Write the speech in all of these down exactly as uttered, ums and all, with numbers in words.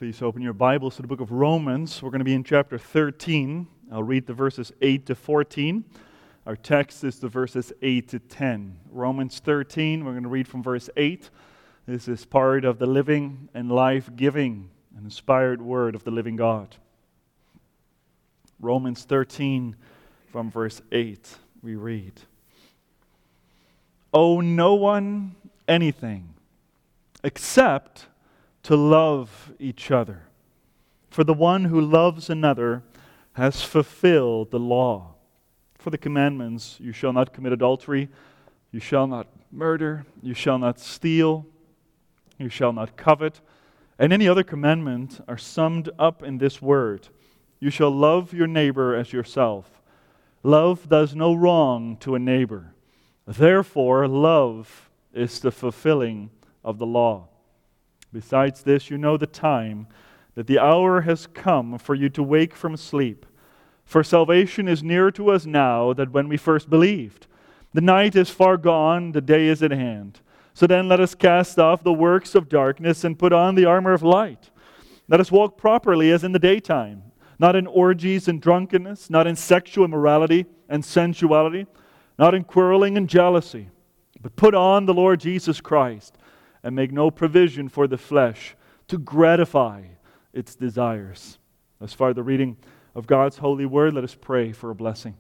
Please open your Bibles to the book of Romans. We're going to be in chapter thirteen. I'll read the verses eight to fourteen. Our text is the verses eight to ten. Romans thirteen, we're going to read from verse eight. This is part of the living and life-giving and inspired word of the living God. Romans thirteen, from verse eight, we read, "Owe no one anything except to love each other. For the one who loves another has fulfilled the law. For the commandments, you shall not commit adultery, you shall not murder, you shall not steal, you shall not covet, and any other commandment are summed up in this word: you shall love your neighbor as yourself. Love does no wrong to a neighbor. Therefore, love is the fulfilling of the law. Besides this, you know the time, that the hour has come for you to wake from sleep. For salvation is nearer to us now than when we first believed. The night is far gone, the day is at hand. So then let us cast off the works of darkness and put on the armor of light. Let us walk properly as in the daytime, not in orgies and drunkenness, not in sexual immorality and sensuality, not in quarreling and jealousy, but put on the Lord Jesus Christ, and make no provision for the flesh to gratify its desires." As far as the reading of God's holy word, let us pray for a blessing.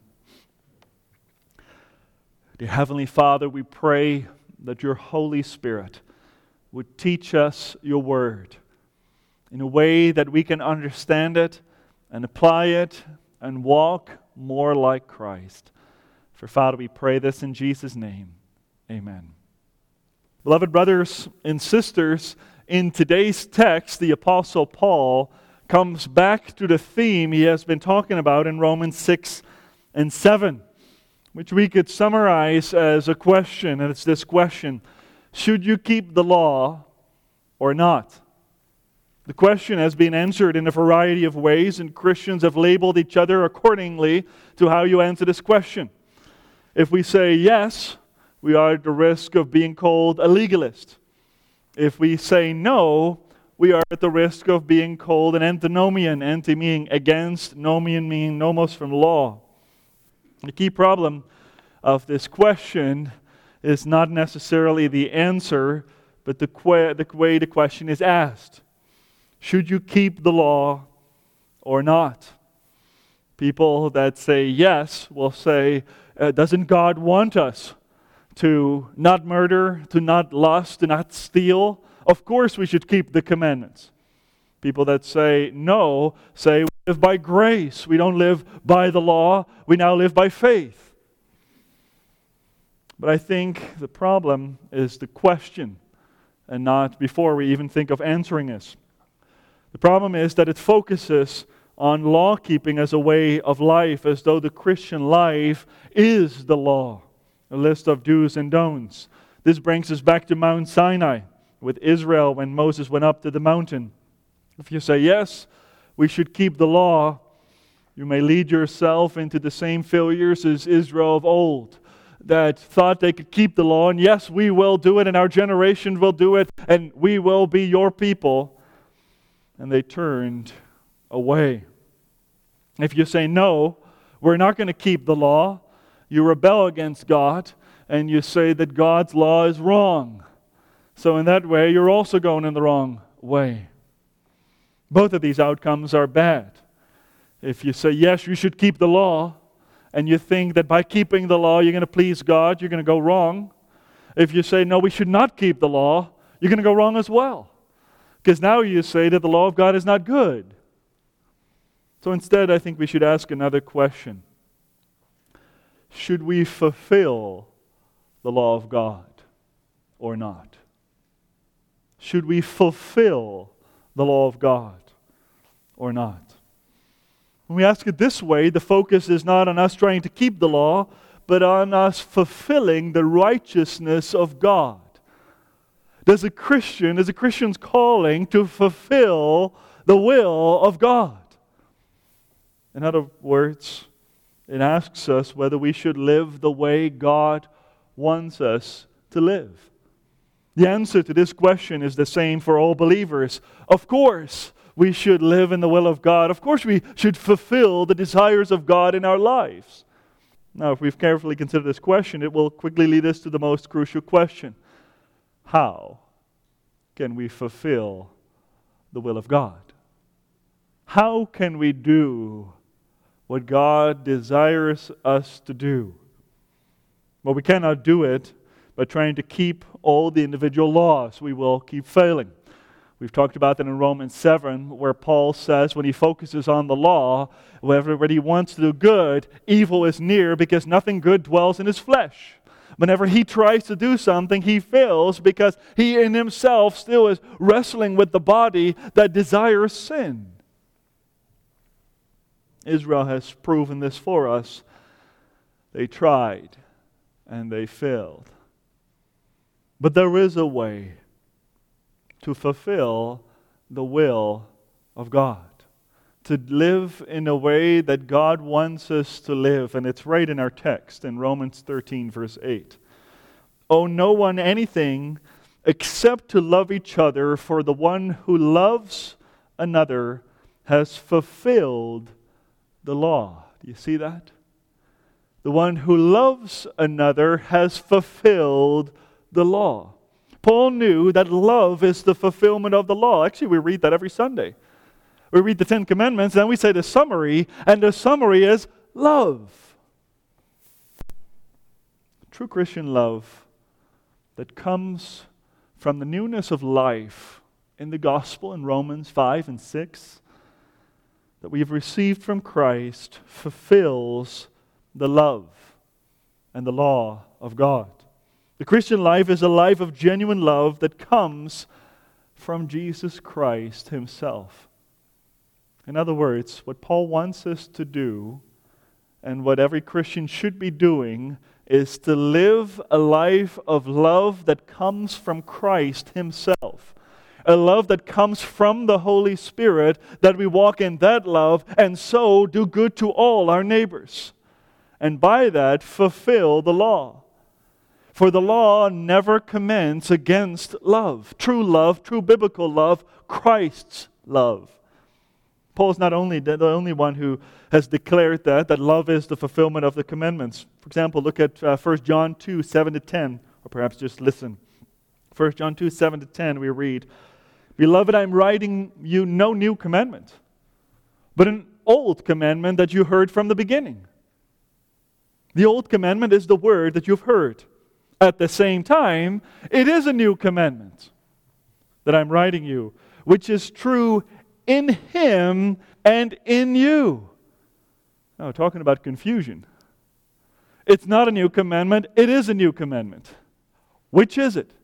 Dear Heavenly Father, we pray that your Holy Spirit would teach us your word in a way that we can understand it and apply it and walk more like Christ. For Father, we pray this in Jesus' name. Amen. Beloved brothers and sisters, in today's text, the Apostle Paul comes back to the theme he has been talking about in Romans six and seven, which we could summarize as a question, and it's this question: should you keep the law or not? The question has been answered in a variety of ways, and Christians have labeled each other accordingly to how you answer this question. If we say yes, we are at the risk of being called a legalist. If we say no, we are at the risk of being called an antinomian, anti meaning against, nomian meaning nomos from law. The key problem of this question is not necessarily the answer, but the, que- the way the question is asked. Should you keep the law or not? People that say yes will say, uh, doesn't God want us to not murder, to not lust, to not steal? Of course we should keep the commandments. People that say no, say we live by grace. We don't live by the law. We now live by faith. But I think the problem is the question, and not before we even think of answering this. The problem is that it focuses on law keeping as a way of life, as though the Christian life is the law. A list of do's and don'ts. This brings us back to Mount Sinai with Israel when Moses went up to the mountain. If you say, yes, we should keep the law, you may lead yourself into the same failures as Israel of old, that thought they could keep the law, and yes, we will do it, and our generation will do it, and we will be your people. And they turned away. If you say, no, we're not going to keep the law, you rebel against God, and you say that God's law is wrong. So in that way, you're also going in the wrong way. Both of these outcomes are bad. If you say, yes, you should keep the law, and you think that by keeping the law you're going to please God, you're going to go wrong. If you say, no, we should not keep the law, you're going to go wrong as well. Because now you say that the law of God is not good. So instead, I think we should ask another question. Should we fulfill the law of God or not? Should we fulfill the law of God or not? When we ask it this way, the focus is not on us trying to keep the law, but on us fulfilling the righteousness of God. Does a Christian, is a Christian's calling to fulfill the will of God? In other words, it asks us whether we should live the way God wants us to live. The answer to this question is the same for all believers. Of course, we should live in the will of God. Of course, we should fulfill the desires of God in our lives. Now, if we've carefully considered this question, it will quickly lead us to the most crucial question. How can we fulfill the will of God? How can we do what God desires us to do? Well, we cannot do it by trying to keep all the individual laws. We will keep failing. We've talked about that in Romans seven, where Paul says when he focuses on the law, whenever he wants to do good, evil is near because nothing good dwells in his flesh. Whenever he tries to do something, he fails because he in himself still is wrestling with the body that desires sin. Israel has proven this for us. They tried and they failed. But there is a way to fulfill the will of God, to live in a way that God wants us to live. And it's right in our text in Romans thirteen, verse eight. Owe no one anything except to love each other, for the one who loves another has fulfilled the law. Do you see that? The one who loves another has fulfilled the law. Paul knew that love is the fulfillment of the law. Actually, we read that every Sunday. We read the Ten Commandments, and then we say the summary, and the summary is love. True Christian love that comes from the newness of life in the gospel in Romans five and six that we have received from Christ fulfills the love and the law of God. The Christian life is a life of genuine love that comes from Jesus Christ Himself. In other words, what Paul wants us to do, and what every Christian should be doing, is to live a life of love that comes from Christ Himself. A love that comes from the Holy Spirit, that we walk in that love and so do good to all our neighbors. And by that, fulfill the law. For the law never commends against love. True love, true biblical love, Christ's love. Paul's not only the only one who has declared that, that love is the fulfillment of the commandments. For example, look at uh, First John two, seven to ten, or perhaps just listen. First John two, seven to ten, we read, Beloved, I'm writing you no new commandment, but an old commandment that you heard from the beginning. The old commandment is the word that you've heard. At the same time, it is a new commandment that I'm writing you, which is true in Him and in you. Now, talking about confusion. It's not a new commandment, it is a new commandment. Which is it?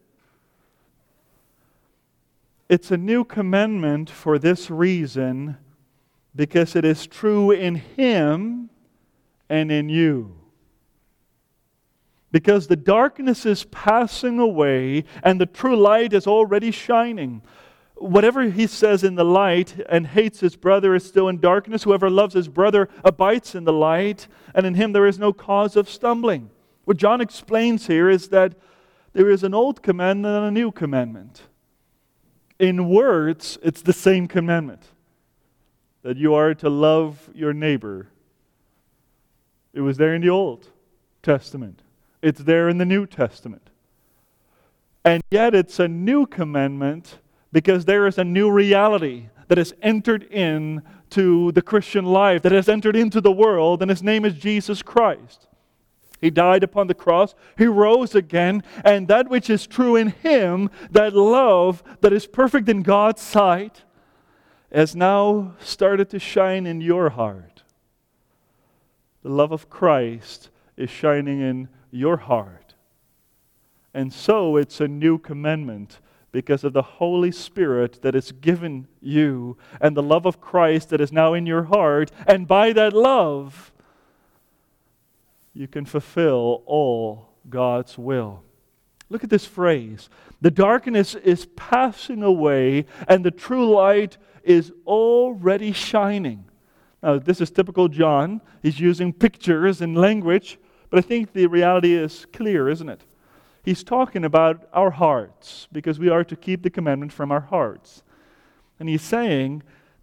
It's a new commandment for this reason, because it is true in Him and in you. Because the darkness is passing away and the true light is already shining. Whatever he says in the light and hates his brother is still in darkness. Whoever loves his brother abides in the light, and in him there is no cause of stumbling. What John explains here is that there is an old commandment and a new commandment. In words, it's the same commandment, that you are to love your neighbor. It was there in the Old Testament. It's there in the New Testament. And yet it's a new commandment because there is a new reality that has entered into the Christian life, that has entered into the world, and His name is Jesus Christ. He died upon the cross, He rose again, and that which is true in Him, that love that is perfect in God's sight, has now started to shine in your heart. The love of Christ is shining in your heart. And so it's a new commandment because of the Holy Spirit that is given you and the love of Christ that is now in your heart. And by that love, you can fulfill all God's will. Look at this phrase. The darkness is passing away and the true light is already shining. Now, this is typical John. He's using pictures and language, but I think the reality is clear, isn't it? He's talking about our hearts, because we are to keep the commandment from our hearts. And he's saying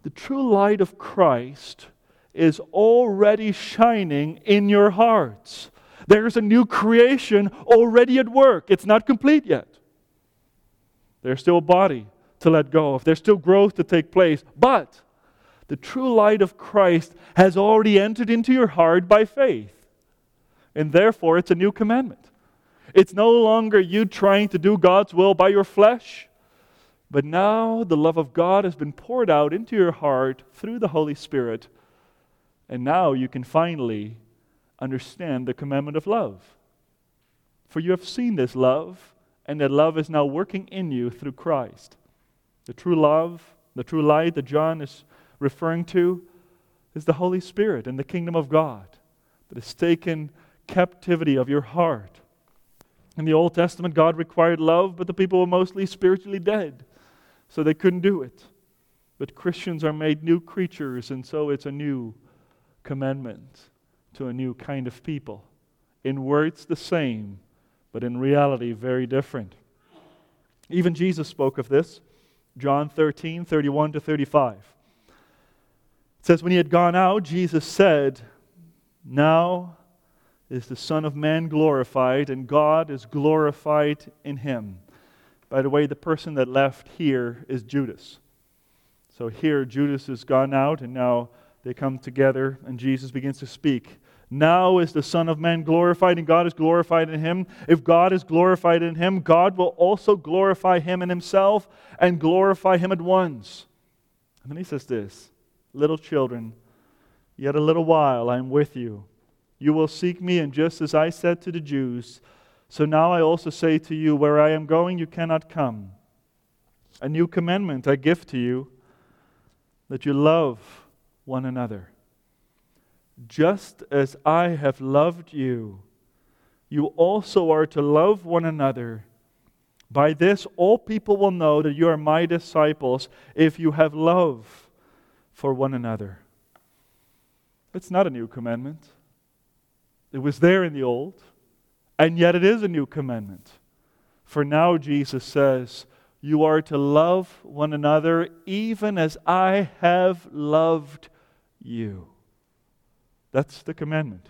The true light of Christ is already shining in your hearts. There's a new creation already at work. It's not complete yet. There's still a body to let go of. There's still growth to take place. But the true light of Christ has already entered into your heart by faith. And therefore, it's a new commandment. It's no longer you trying to do God's will by your flesh, but now the love of God has been poured out into your heart through the Holy Spirit. And now you can finally understand the commandment of love. For you have seen this love, and that love is now working in you through Christ. The true love, the true light that John is referring to is the Holy Spirit and the kingdom of God that has taken captivity of your heart. In the Old Testament, God required love, but the people were mostly spiritually dead, so they couldn't do it. But Christians are made new creatures, and so it's a new commandment to a new kind of people. In words the same, but in reality very different. Even Jesus spoke of this. John thirteen, thirty-one to thirty-five. It says, when he had gone out, Jesus said, now is the Son of Man glorified, and God is glorified in him. By the way, the person that left here is Judas. So here Judas has gone out, and now they come together, and Jesus begins to speak. Now is the Son of Man glorified, and God is glorified in him. If God is glorified in him, God will also glorify him in himself, and glorify him at once. And then he says this, little children, yet a little while I am with you. You will seek me, and just as I said to the Jews, so now I also say to you, where I am going you cannot come. A new commandment I give to you, that you love one another. Just as I have loved you, you also are to love one another. By this all people will know that you are my disciples, if you have love for one another. It's not a new commandment. It was there in the old, and yet it is a new commandment. For now Jesus says, you are to love one another even as I have loved you. That's the commandment.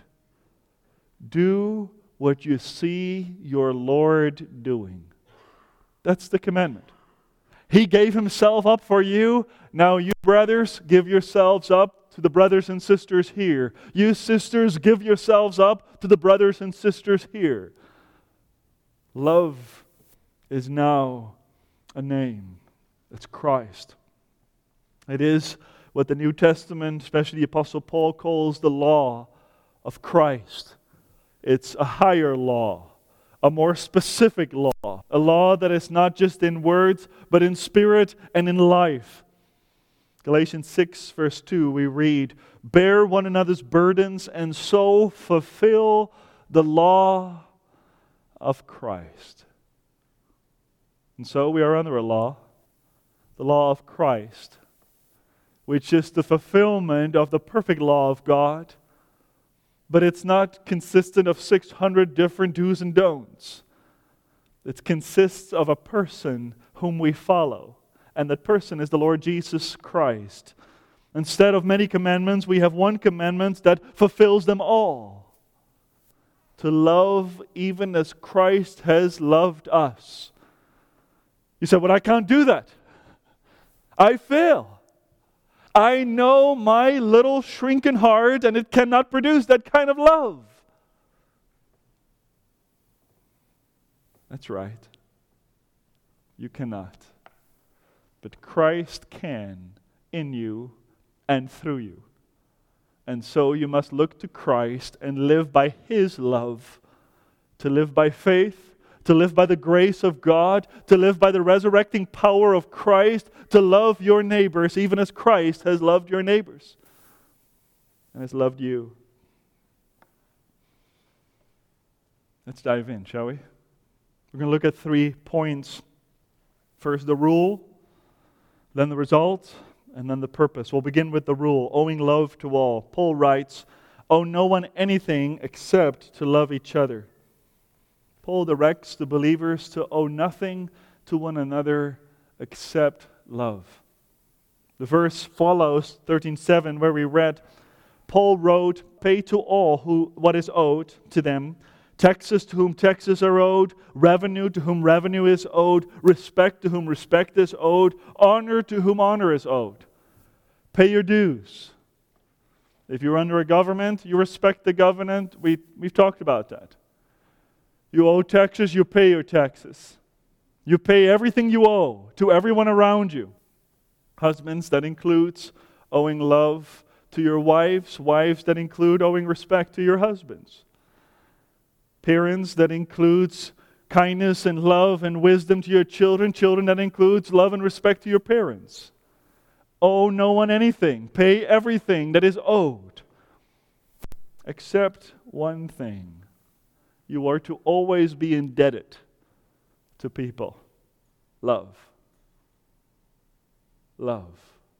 Do what you see your Lord doing. That's the commandment. He gave himself up for you. Now you brothers, give yourselves up to the brothers and sisters here. You sisters, give yourselves up to the brothers and sisters here. Love is now a name. It's Christ. It is what the New Testament, especially the Apostle Paul, calls the law of Christ. It's a higher law, a more specific law, a law that is not just in words, but in spirit and in life. Galatians six, verse two, we read, bear one another's burdens and so fulfill the law of Christ. And so we are under a law, the law of Christ, which is the fulfillment of the perfect law of God. But it's not consistent of six hundred different do's and don'ts. It consists of a person whom we follow. And that person is the Lord Jesus Christ. Instead of many commandments, we have one commandment that fulfills them all. To love even as Christ has loved us. You say, well, I can't do that. I fail. I know my little shrinking heart, and it cannot produce that kind of love. That's right. You cannot. But Christ can in you and through you. And so you must look to Christ and live by His love, to live by faith, to live by the grace of God, to live by the resurrecting power of Christ, to love your neighbors even as Christ has loved your neighbors and has loved you. Let's dive in, shall we? We're going to look at three points. First, the rule, then the result, and then the purpose. We'll begin with the rule, owing love to all. Paul writes, owe no one anything except to love each other. Paul directs the believers to owe nothing to one another except love. The verse follows, thirteen seven, where we read, Paul wrote, "Pay to all who what is owed to them, taxes to whom taxes are owed, revenue to whom revenue is owed, respect to whom respect is owed, honor to whom honor is owed." Pay your dues. If you're under a government, you respect the government. We, we've talked about that. You owe taxes, you pay your taxes. You pay everything you owe to everyone around you. Husbands, that includes owing love to your wives. Wives, that include owing respect to your husbands. Parents, that includes kindness and love and wisdom to your children. Children, that includes love and respect to your parents. Owe no one anything. Pay everything that is owed. Except one thing. You are to always be indebted to people. Love. Love.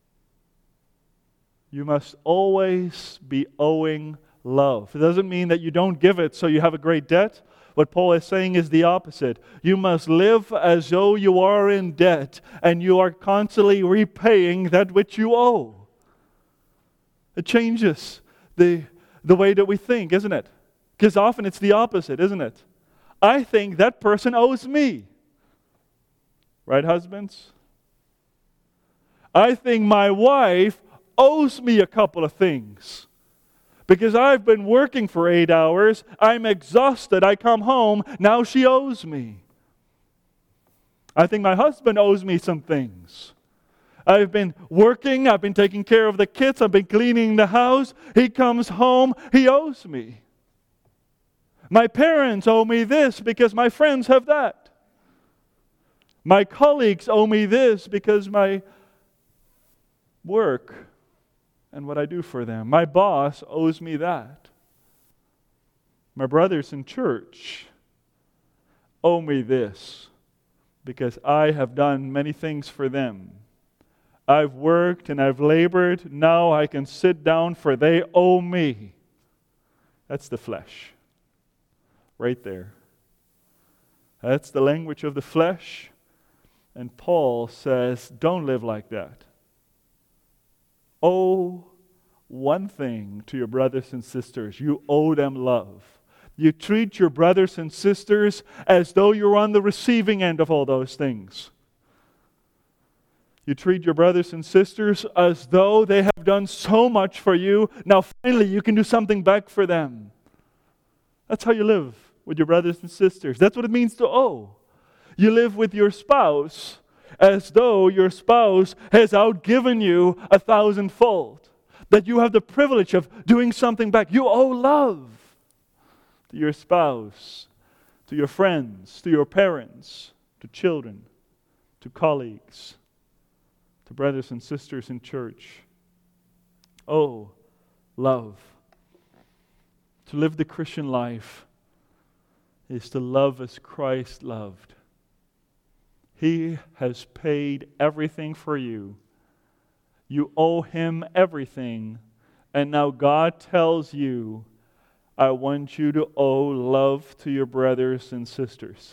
You must always be owing love. It doesn't mean that you don't give it so you have a great debt. What Paul is saying is the opposite. You must live as though you are in debt and you are constantly repaying that which you owe. It changes the, the way that we think, isn't it? Because often it's the opposite, isn't it? I think that person owes me. Right, husbands? I think my wife owes me a couple of things. Because I've been working for eight hours, I'm exhausted, I come home, now she owes me. I think my husband owes me some things. I've been working, I've been taking care of the kids, I've been cleaning the house, he comes home, he owes me. My parents owe me this because my friends have that. My colleagues owe me this because my work and what I do for them. My boss owes me that. My brothers in church owe me this because I have done many things for them. I've worked and I've labored. Now I can sit down for they owe me. That's the flesh. Right there. That's the language of the flesh. And Paul says, don't live like that. Owe one thing to your brothers and sisters. You owe them love. You treat your brothers and sisters as though you're on the receiving end of all those things. You treat your brothers and sisters as though they have done so much for you. Now finally you can do something back for them. That's how you live with your brothers and sisters. That's what it means to owe. You live with your spouse as though your spouse has outgiven you a thousandfold. That you have the privilege of doing something back. You owe love to your spouse, to your friends, to your parents, to children, to colleagues, to brothers and sisters in church. Oh, love. To live the Christian life is to love as Christ loved. He has paid everything for you. You owe Him everything. And now God tells you, I want you to owe love to your brothers and sisters.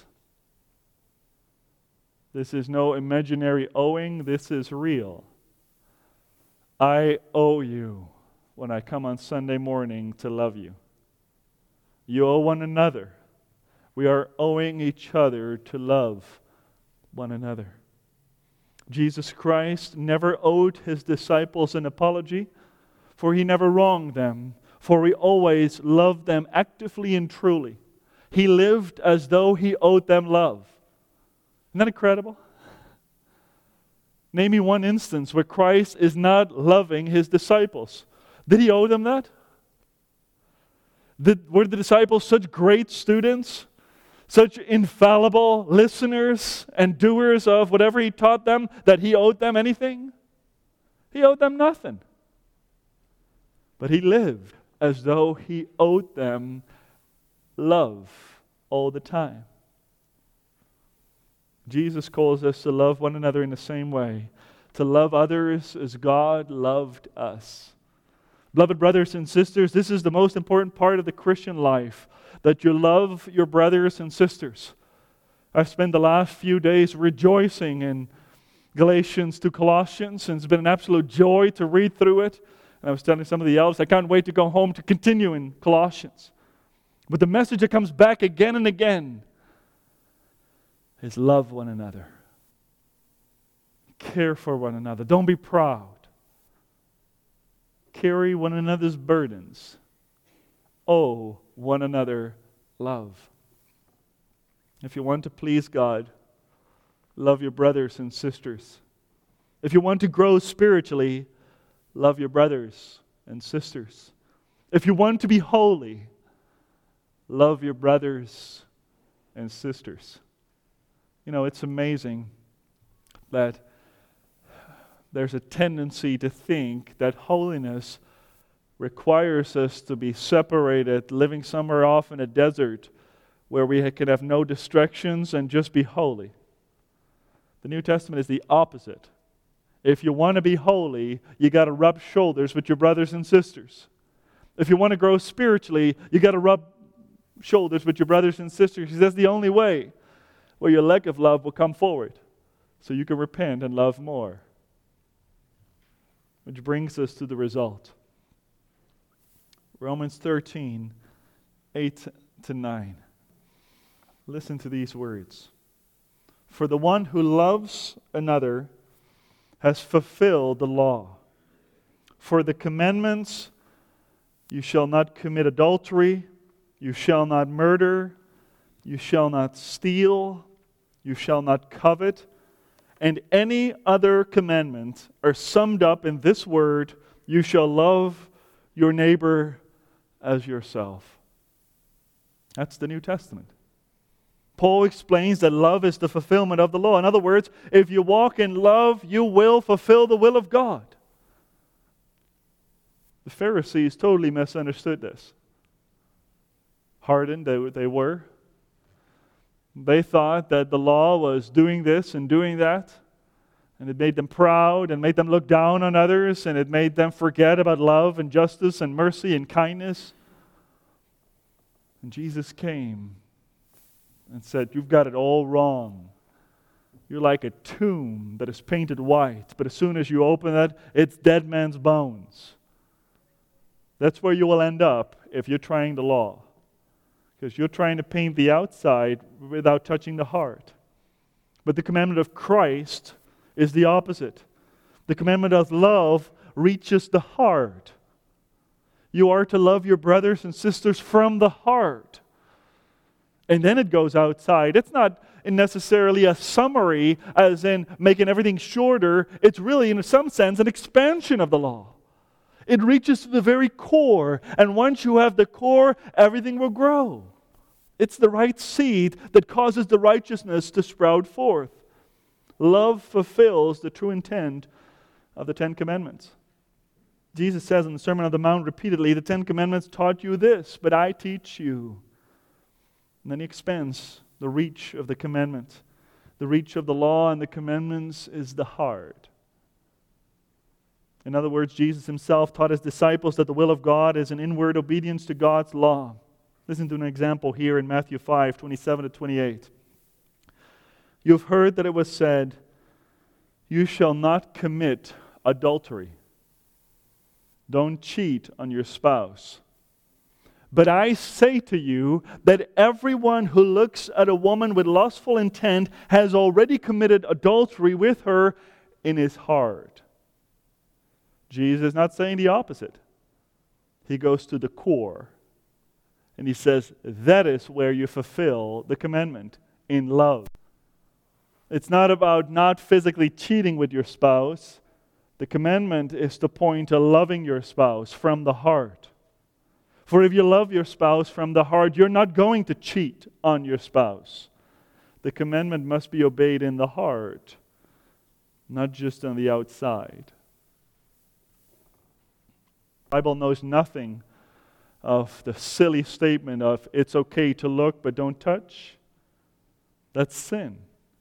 This is no imaginary owing. This is real. I owe you when I come on Sunday morning to love you. You owe one another. We are owing each other to love one another. Jesus Christ never owed His disciples an apology, for He never wronged them, for He always loved them actively and truly. He lived as though He owed them love. Isn't that incredible? Name me one instance where Christ is not loving His disciples. Did He owe them that? Did, were the disciples such great students? Such infallible listeners and doers of whatever He taught them that He owed them anything? He owed them nothing. But He lived as though He owed them love all the time. Jesus calls us to love one another in the same way. To love others as God loved us. Beloved brothers and sisters, this is the most important part of the Christian life. That you love your brothers and sisters. I've spent the last few days rejoicing in, Galatians to Colossians, and it's been an absolute joy to read through it. And I was telling some of the elders, I can't wait to go home to continue in Colossians. But the message that comes back again and again is love one another. Care for one another. Don't be proud. Carry one another's burdens. Owe one another love. If you want to please God, love your brothers and sisters. If you want to grow spiritually, love your brothers and sisters. If you want to be holy, love your brothers and sisters. You know, it's amazing that there's a tendency to think that holiness requires us to be separated, living somewhere off in a desert where we can have no distractions and just be holy. The New Testament is the opposite. If you want to be holy, you got to rub shoulders with your brothers and sisters. If you want to grow spiritually, you got to rub shoulders with your brothers and sisters. Because that's the only way where your lack of love will come forward, so you can repent and love more. Which brings us to the result. Romans thirteen, eight to nine. Listen to these words. For the one who loves another has fulfilled the law. For the commandments, you shall not commit adultery, you shall not murder, you shall not steal, you shall not covet, and any other commandment are summed up in this word, you shall love your neighbor as yourself. That's the New Testament. Paul explains that love is the fulfillment of the law. In other words, if you walk in love, you will fulfill the will of God. The Pharisees totally misunderstood this. Hardened they, they were. They thought that the law was doing this and doing that, and it made them proud and made them look down on others, and it made them forget about love and justice and mercy and kindness. And Jesus came and said, you've got it all wrong. You're like a tomb that is painted white, but as soon as you open it, it's dead man's bones. That's where you will end up if you're trying the law. Because you're trying to paint the outside without touching the heart. But the commandment of Christ is the opposite. The commandment of love reaches the heart. You are to love your brothers and sisters from the heart. And then it goes outside. It's not necessarily a summary, as in making everything shorter. It's really, in some sense, an expansion of the law. It reaches to the very core. And once you have the core, everything will grow. It's the right seed that causes the righteousness to sprout forth. Love fulfills the true intent of the Ten Commandments. Jesus says in the Sermon on the Mount repeatedly, the Ten Commandments taught you this, but I teach you. And then he expands the reach of the commandment. The reach of the law and the commandments is the heart. In other words, Jesus himself taught his disciples that the will of God is an inward obedience to God's law. Listen to an example here in Matthew five, twenty-seven to twenty-eight. You've heard that it was said, you shall not commit adultery. Don't cheat on your spouse. But I say to you that everyone who looks at a woman with lustful intent has already committed adultery with her in his heart. Jesus is not saying the opposite. He goes to the core. And he says, that is where you fulfill the commandment, in love. It's not about not physically cheating with your spouse. The commandment is to point to loving your spouse from the heart. For if you love your spouse from the heart, you're not going to cheat on your spouse. The commandment must be obeyed in the heart, not just on the outside. The Bible knows nothing of the silly statement of it's okay to look but don't touch. That's sin.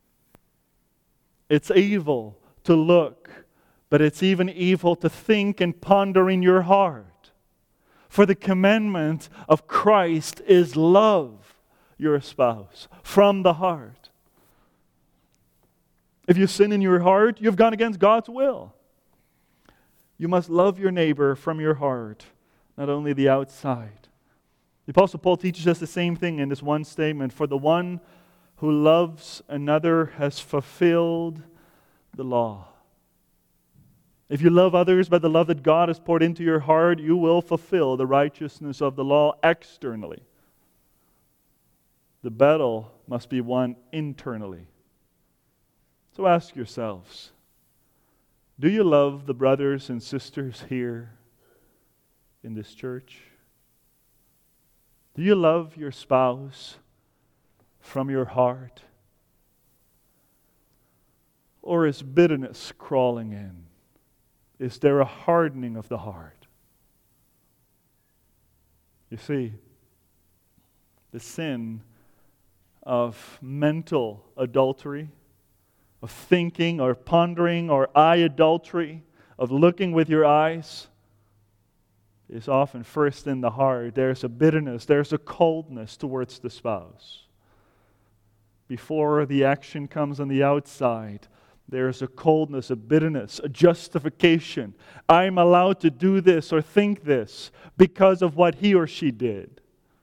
It's evil to look, but it's even evil to think and ponder in your heart. For the commandment of Christ is love your spouse from the heart. If you sin in your heart, you've gone against God's will. You must love your neighbor from your heart, not only the outside. The Apostle Paul teaches us the same thing in this one statement. For the one who loves another has fulfilled the law. If you love others by the love that God has poured into your heart, you will fulfill the righteousness of the law externally. The battle must be won internally. So ask yourselves, do you love the brothers and sisters here in this church? Do you love your spouse from your heart? Or is bitterness crawling in? Is there a hardening of the heart? You see, the sin of mental adultery, of thinking or pondering or eye adultery, of looking with your eyes, is often first in the heart. There's a bitterness, there's a coldness towards the spouse. Before the action comes on the outside, there's a coldness, a bitterness, a justification. I'm allowed to do this or think this because of what he or she did.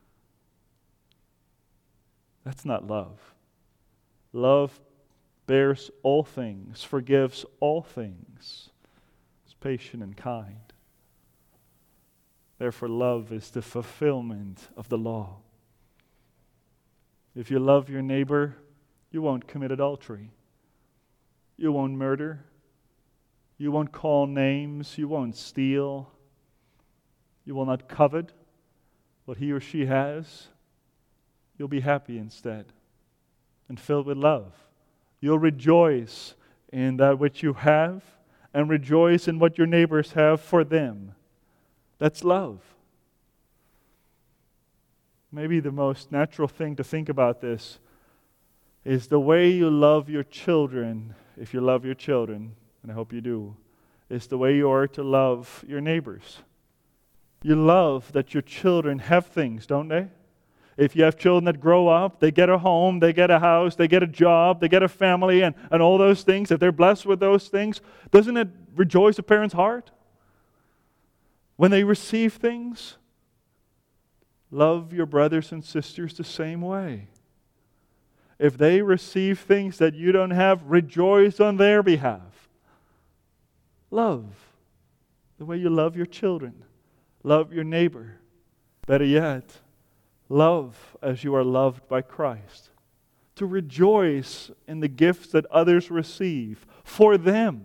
That's not love. Love bears all things, forgives all things, is patient and kind. Therefore, love is the fulfillment of the law. If you love your neighbor, you won't commit adultery. You won't murder. You won't call names. You won't steal. You will not covet what he or she has. You'll be happy instead and filled with love. You'll rejoice in that which you have and rejoice in what your neighbors have for them. That's love. Maybe the most natural thing to think about this is the way you love your children, if you love your children, and I hope you do, is the way you are to love your neighbors. You love that your children have things, don't they? If you have children that grow up, they get a home, they get a house, they get a job, they get a family, and, and all those things, if they're blessed with those things, doesn't it rejoice a parent's heart? When they receive things, love your brothers and sisters the same way. If they receive things that you don't have, rejoice on their behalf. Love the way you love your children. Love your neighbor. Better yet, love as you are loved by Christ. To rejoice in the gifts that others receive for them.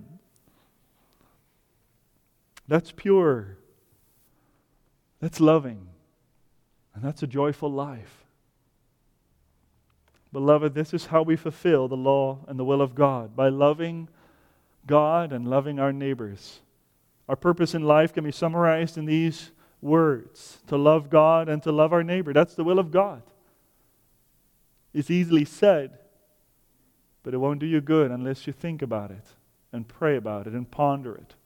That's pure. That's loving. And that's a joyful life. Beloved, this is how we fulfill the law and the will of God, by loving God and loving our neighbors. Our purpose in life can be summarized in these words: to love God and to love our neighbor. That's the will of God. It's easily said, but it won't do you good unless you think about it and pray about it and ponder it.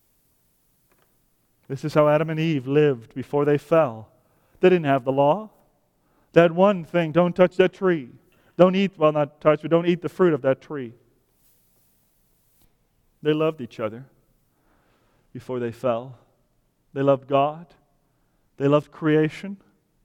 This is how Adam and Eve lived before they fell. They didn't have the law. They had one thing: don't touch that tree. Don't eat, well, not touch, but don't eat the fruit of that tree. They loved each other before they fell. They loved God. They loved creation.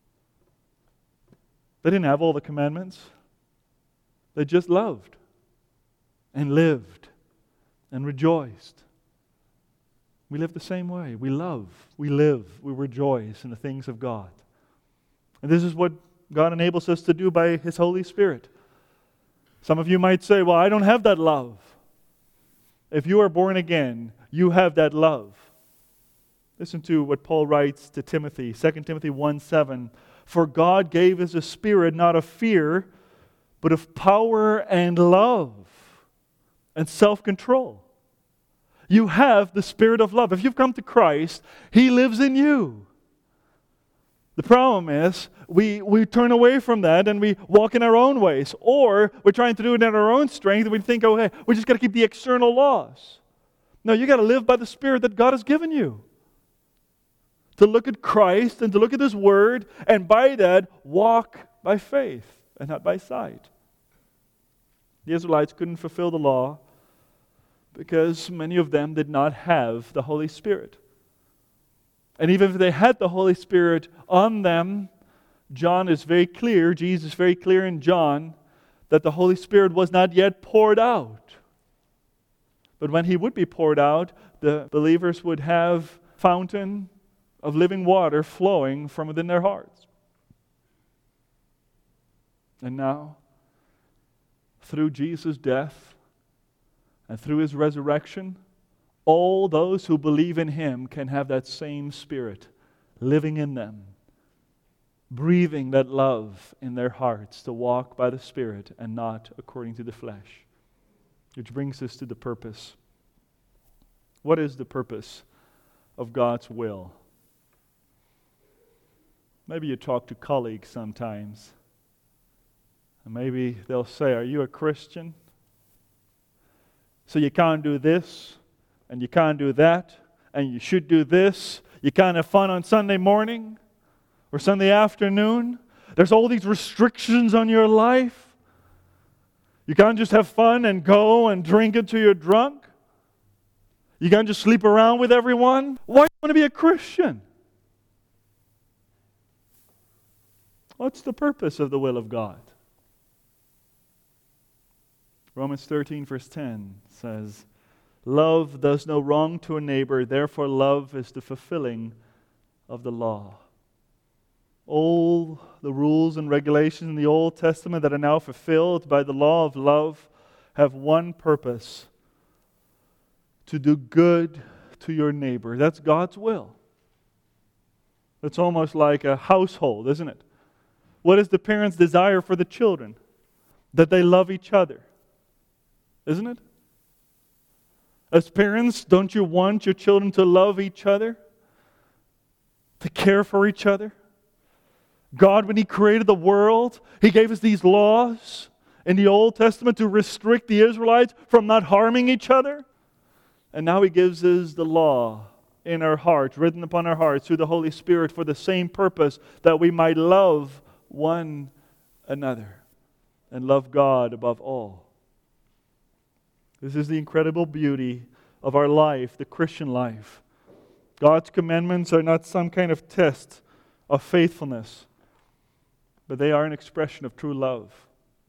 They didn't have all the commandments. They just loved and lived and rejoiced. We live the same way. We love, we live, we rejoice in the things of God. And this is what God enables us to do by His Holy Spirit. Some of you might say, well, I don't have that love. If you are born again, you have that love. Listen to what Paul writes to Timothy, Second Timothy one seven. For God gave us a spirit not of fear, but of power and love and self-control. You have the spirit of love. If you've come to Christ, He lives in you. The problem is, we, we turn away from that and we walk in our own ways. Or we're trying to do it in our own strength and we think, oh, hey, we just got to keep the external laws. No, you got to live by the Spirit that God has given you. To look at Christ and to look at His Word, and by that, walk by faith and not by sight. The Israelites couldn't fulfill the law because many of them did not have the Holy Spirit. And even if they had the Holy Spirit on them, John is very clear, Jesus is very clear in John, that the Holy Spirit was not yet poured out. But when He would be poured out, the believers would have a fountain of living water flowing from within their hearts. And now, through Jesus' death and through His resurrection, all those who believe in Him can have that same Spirit living in them, breathing that love in their hearts to walk by the Spirit and not according to the flesh. Which brings us to the purpose. What is the purpose of God's will? Maybe you talk to colleagues sometimes, and maybe they'll say, "Are you a Christian? So you can't do this, and you can't do that, and you should do this. You can't have fun on Sunday morning or Sunday afternoon. There's all these restrictions on your life. You can't just have fun and go and drink until you're drunk. You can't just sleep around with everyone. Why do you want to be a Christian?" What's the purpose of the will of God? Romans thirteen verse ten says, "Love does no wrong to a neighbor, therefore love is the fulfilling of the law." All the rules and regulations in the Old Testament that are now fulfilled by the law of love have one purpose: to do good to your neighbor. That's God's will. It's almost like a household, isn't it? What is the parent's desire for the children? That they love each other. Isn't it? As parents, don't you want your children to love each other? To care for each other? God, when He created the world, He gave us these laws in the Old Testament to restrict the Israelites from not harming each other. And now He gives us the law in our hearts, written upon our hearts through the Holy Spirit for the same purpose, that we might love one another and love God above all. This is the incredible beauty of our life, the Christian life. God's commandments are not some kind of test of faithfulness, but they are an expression of true love.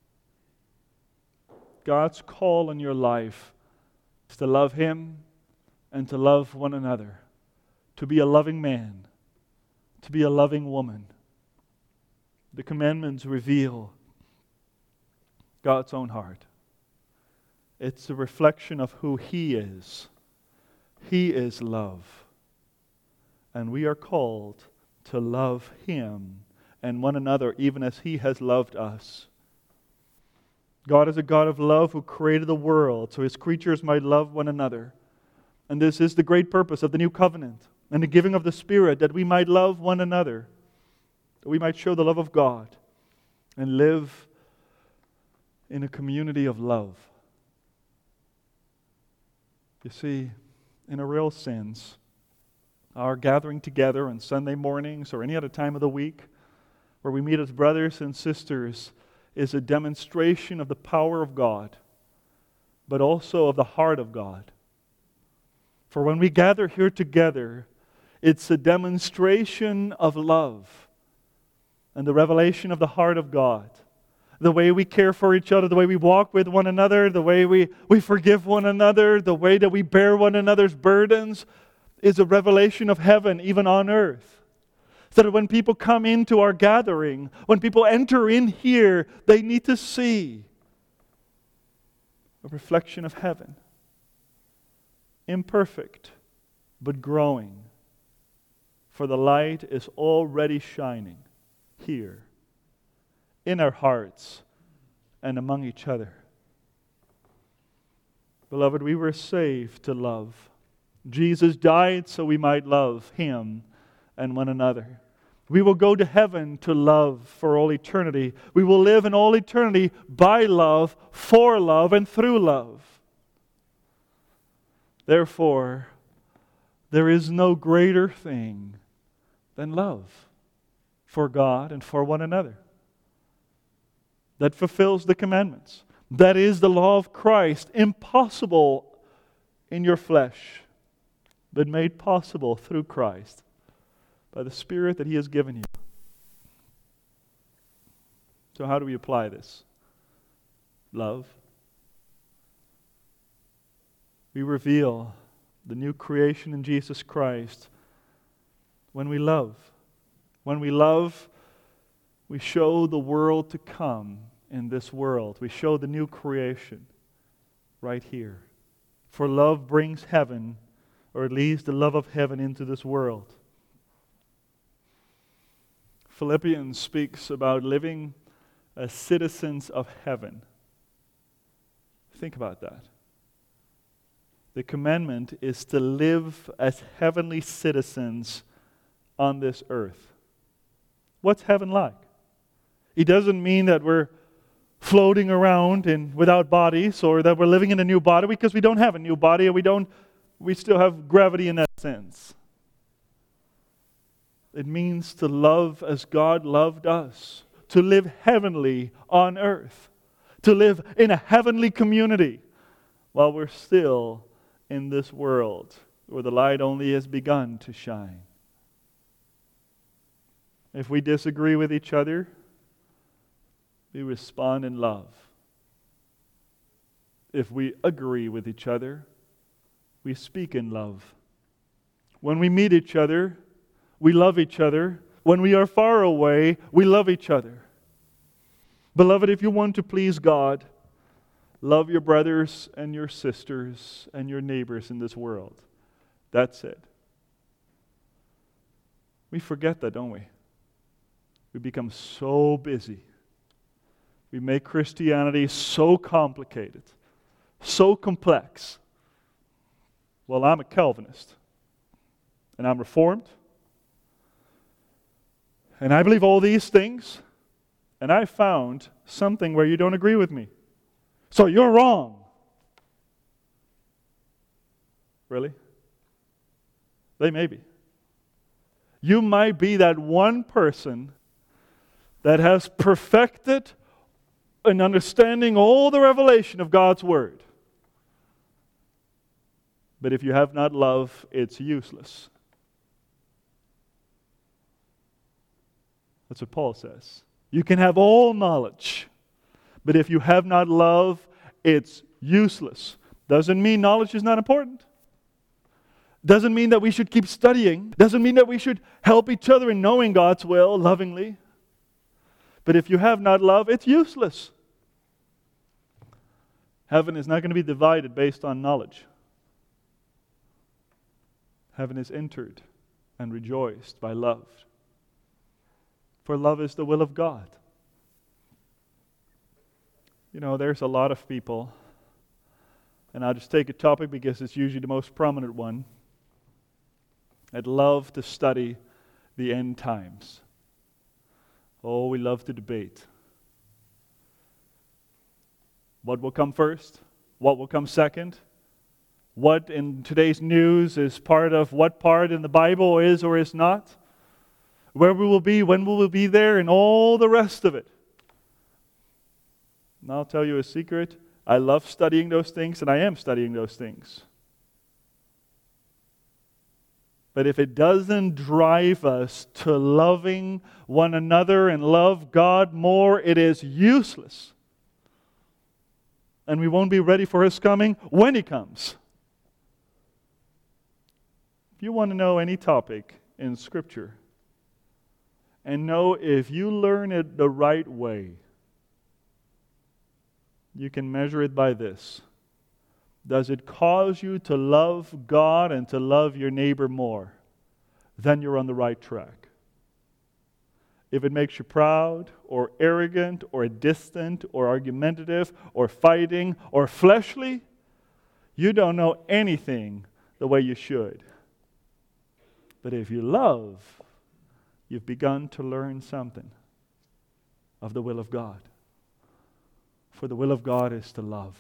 God's call in your life is to love Him and to love one another, to be a loving man, to be a loving woman. The commandments reveal God's own heart. It's a reflection of who He is. He is love. And we are called to love Him and one another even as He has loved us. God is a God of love who created the world so His creatures might love one another. And this is the great purpose of the new covenant and the giving of the Spirit, that we might love one another, that we might show the love of God and live in a community of love. You see, in a real sense, our gathering together on Sunday mornings or any other time of the week where we meet as brothers and sisters is a demonstration of the power of God, but also of the heart of God. For when we gather here together, it's a demonstration of love and the revelation of the heart of God. The way we care for each other, the way we walk with one another, the way we, we forgive one another, the way that we bear one another's burdens is a revelation of heaven, even on earth. So that when people come into our gathering, when people enter in here, they need to see a reflection of heaven. Imperfect, but growing. For the light is already shining here, in our hearts and among each other. Beloved, we were saved to love. Jesus died so we might love Him and one another. We will go to heaven to love for all eternity. We will live in all eternity by love, for love, and through love. Therefore, there is no greater thing than love for God and for one another that fulfills the commandments, That is the law of Christ, impossible in your flesh, but made possible through Christ by the Spirit that He has given you. So how do we apply this? Love. We reveal the new creation in Jesus Christ when we love. When we love, we show the world to come in this world. We show the new creation right here. For love brings heaven, or at least the love of heaven, into this world. Philippians speaks about living as citizens of heaven. Think about that. The commandment is to live as heavenly citizens on this earth. What's heaven like? It doesn't mean that we're floating around in without bodies, or that we're living in a new body, because we don't have a new body, and we don't we still have gravity in that sense. It means to love as God loved us, to live heavenly on earth, to live in a heavenly community while we're still in this world where the light only has begun to shine. If we disagree with each other, we respond in love. If we agree with each other, we speak in love. When we meet each other, we love each other. When we are far away, we love each other. Beloved, if you want to please God, love your brothers and your sisters and your neighbors in this world. That's it. We forget that, don't we? We become so busy. We make Christianity so complicated, so complex. Well, I'm a Calvinist, and I'm Reformed, and I believe all these things, and I found something where you don't agree with me. So you're wrong. Really? They may be. You might be that one person that has perfected an understanding all the revelation of God's Word. But if you have not love, it's useless. That's what Paul says. You can have all knowledge, but if you have not love, it's useless. Doesn't mean knowledge is not important. Doesn't mean that we should keep studying. Doesn't mean that we should help each other in knowing God's will lovingly. But if you have not love, it's useless. Heaven is not going to be divided based on knowledge. Heaven is entered and rejoiced by love. For love is the will of God. You know, there's a lot of people, and I'll just take a topic because it's usually the most prominent one, that love to study the end times. Oh, we love to debate. What will come first? What will come second? What in today's news is part of what part in the Bible is or is not? Where we will be, when we will be there, and all the rest of it. And I'll tell you a secret. I love studying those things, and I am studying those things. But if it doesn't drive us to loving one another and love God more, it is useless. And we won't be ready for His coming when He comes. If you want to know any topic in Scripture, and know if you learn it the right way, you can measure it by this. Does it cause you to love God and to love your neighbor more? Then you're on the right track. If it makes you proud or arrogant or distant or argumentative or fighting or fleshly, you don't know anything the way you should. But if you love, you've begun to learn something of the will of God. For the will of God is to love.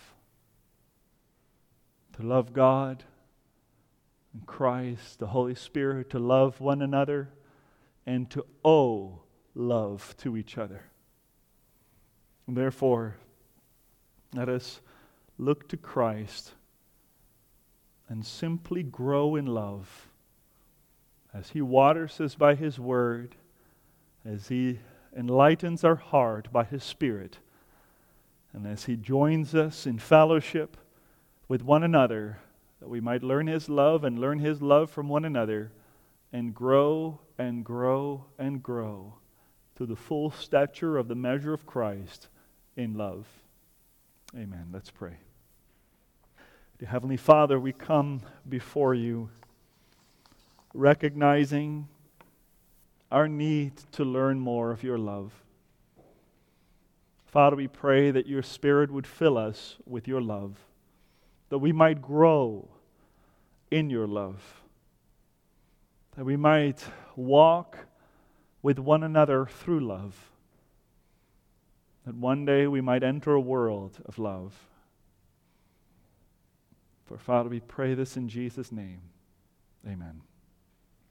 To love God and Christ, the Holy Spirit, to love one another, and to owe love to each other. And therefore, Let us look to Christ and simply grow in love as He waters us by His Word, as He enlightens our heart by His Spirit, and as He joins us in fellowship with one another, that we might learn His love and learn His love from one another, and grow and grow and grow to the full stature of the measure of Christ in love. Amen. Let's pray. Dear Heavenly Father, we come before You recognizing our need to learn more of Your love. Father, we pray that Your Spirit would fill us with Your love, that we might grow in Your love, that we might walk with one another through love, that one day we might enter a world of love. For Father, we pray this in Jesus' name. Amen.